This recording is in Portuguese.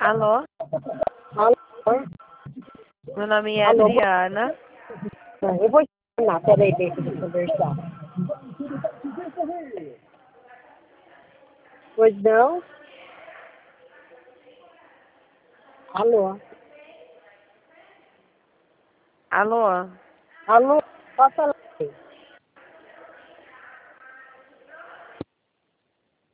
Alô? Alô? Meu nome é Alô? Adriana. Eu vou chamar, peraí, deixa eu conversar. Pois não? Alô? Alô? Alô? Posso falar